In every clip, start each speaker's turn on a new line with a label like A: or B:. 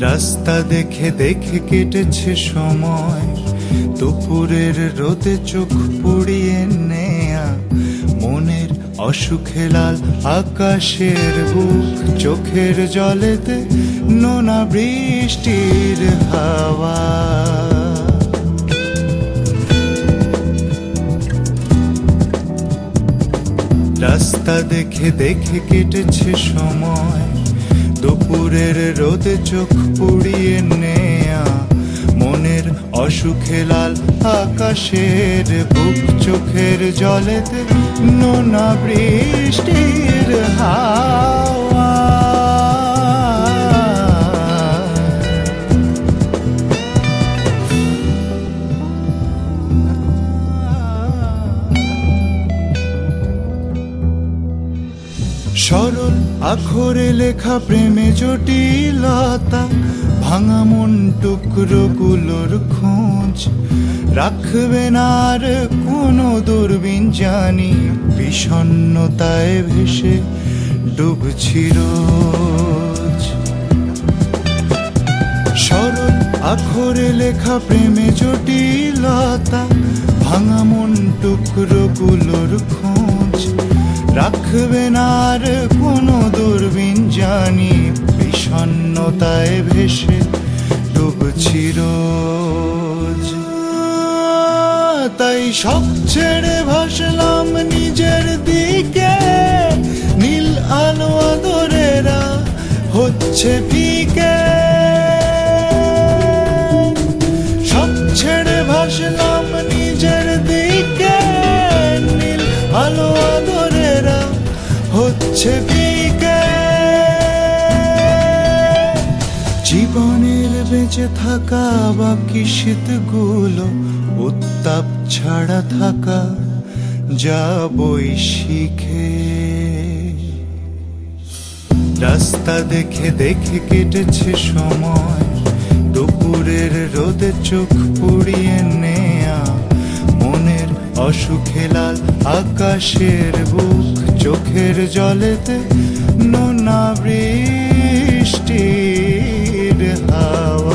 A: রাস্তা দেখে দেখে কেটেছে সময়, দুপুরের রোদে চোখ পুড়িয়ে নেয়া, মনের অসুখে লাল আকাশের বুক, চোখের জলেতে নোনা বৃষ্টির হাওয়া। রাস্তা দেখে দেখে কেটেছে সময়, দুপুরের রোদে চোখ পুড়িয়ে নেয়া, মনের অসুখে লাল আকাশের বুক, চোখের জলেতে নোনা বৃষ্টির হাওয়া। সরল আখরে লেখা প্রেমে জটিলতা, ভাঙা মন টুকরোগুলোর খোঁজ রাখবে না আর কোনো দূরবীন, জানি বিষণ্ণতায় ভেসে ডুবছি রোজ। সরল আখরে লেখা প্রেমে জটিলতা, ভাঙা মন টুকরোগুলোর খোঁজ রাখবে না আর কোনো দূরবীন, জানি বিষণ্ণতায় ভেসে ডুবছি রোজ। তাই সব ছেড়ে ভাসলাম নিজের দিকে, নীল আলো আদরেরা হচ্ছে ফিকে। সব ছেড়ে ভাসলাম নিজের দিকে, নীল আলো আদরেরা হচ্ছে ফিকে। জীবনের বেঁচে থাকা বাকি শীতগুলো উত্তাপ ছাড়া থাকা যাবই শিখে। রাস্তা দেখে দেখে কেটেছে সময়, দুপুরের রোদে চোখ পুড়িয়ে নেয়া, মনের অসুখে লাল আকাশের বুক, চোখের জলেতে নোনা বৃষ্টির হাওয়া।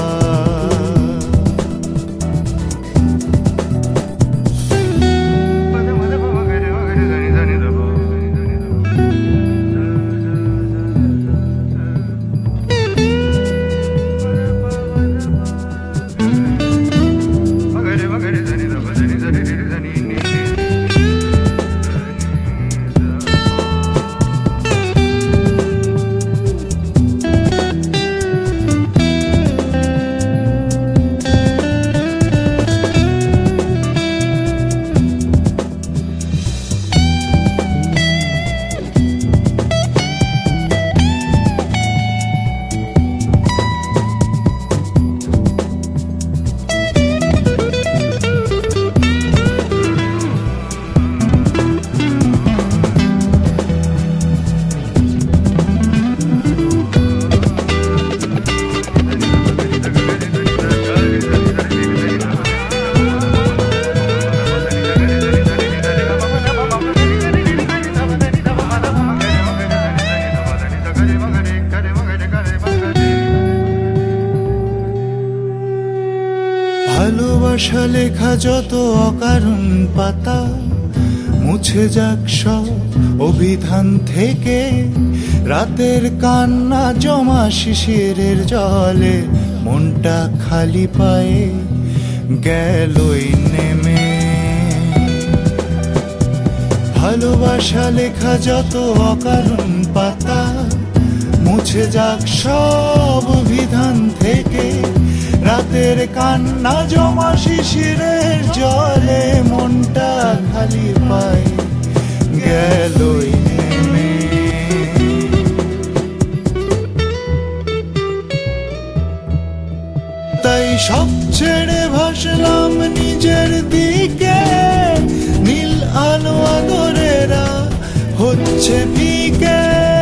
A: ভালোবাসা লেখা যত অকারণ পাতা, মুছে যাক সব অভিধান থেকে, রাতের কান্না জমা শিশিরের জলে, মনটা খালি পায়ে গেলই নেমে। ভালোবাসা লেখা যত অকারণ পাতা, মুছে যাক সব অভিধান থেকে, রাতের কান্না জমা শিশিরের জলে, মনটা খালি পায় গেলই নেমে। তাই সব ছেড়ে ভাসলাম নিজের দিকে, নীল আলো আদরেরা হচ্ছে ফিকে।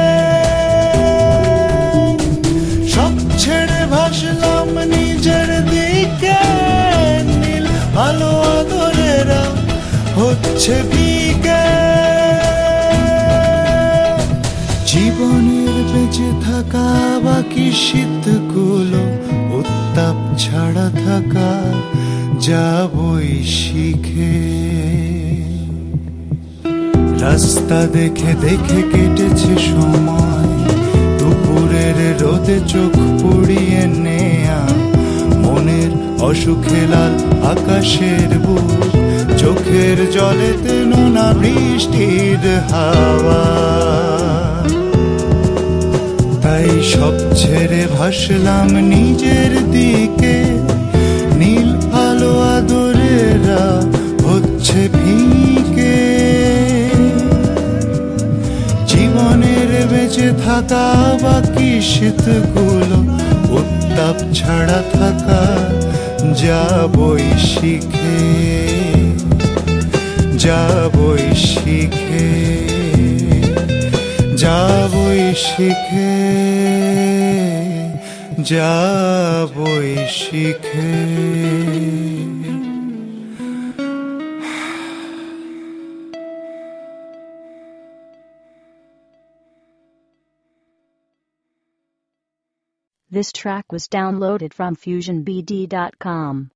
A: সব ছেড়ে ভাসলাম নিজের দিকে, নীল আলো আদরেরা হচ্ছে ফিকে। জীবনের বেঁচে থাকা বাকি শীতগুলো উত্তাপ ছাড়া থাকা যাবই শিখে। রাস্তা দেখে দেখে কেটেছে সময়, দুপুরের রোদে চোখ পুড়িয়ে নেয়া, মনের অসুখে লাল আকাশের বুক, চোখের জলেতে নোনা বৃষ্টির হাওয়া। তাই সব ছেড়ে ভাসলাম নিজের দিকে, নীল আলো আদরেরা হচ্ছে ফিকে। জীবনের বেঁচে থাকা বাকি শীতগুলো উত্তাপ ছাড়া থাকা যাবই শিখে, যাবই শিখে, যাবই শিখে, যাবই শিখে।
B: This track was downloaded from FusionBD.com.